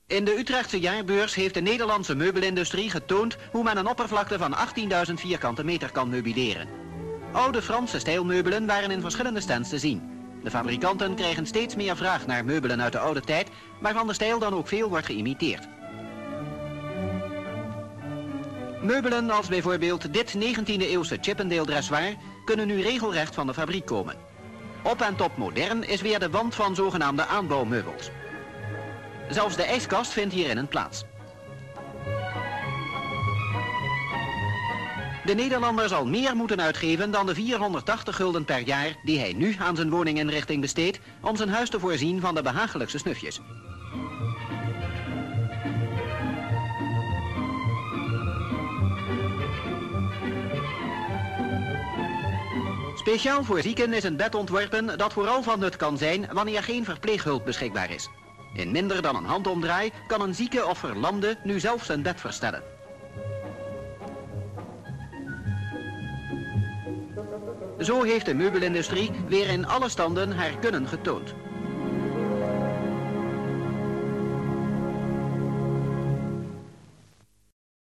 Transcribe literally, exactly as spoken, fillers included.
In de Utrechtse jaarbeurs heeft de Nederlandse meubelindustrie getoond hoe men een oppervlakte van achttienduizend vierkante meter kan meubileren. Oude Franse stijlmeubelen waren in verschillende stands te zien. De fabrikanten krijgen steeds meer vraag naar meubelen uit de oude tijd, waarvan de stijl dan ook veel wordt geïmiteerd. Meubelen als bijvoorbeeld dit negentiende eeuwse Chippendale dressoir kunnen nu regelrecht van de fabriek komen. Op en top modern is weer de wand van zogenaamde aanbouwmeubels. Zelfs de ijskast vindt hierin een plaats. De Nederlander zal meer moeten uitgeven dan de vierhonderdtachtig gulden per jaar die hij nu aan zijn woninginrichting besteedt om zijn huis te voorzien van de behagelijkste snufjes. Speciaal voor zieken is een bed ontworpen dat vooral van nut kan zijn wanneer geen verpleeghulp beschikbaar is. In minder dan een handomdraai kan een zieke of verlamde nu zelf zijn bed verstellen. Zo heeft de meubelindustrie weer in alle standen haar kunnen getoond.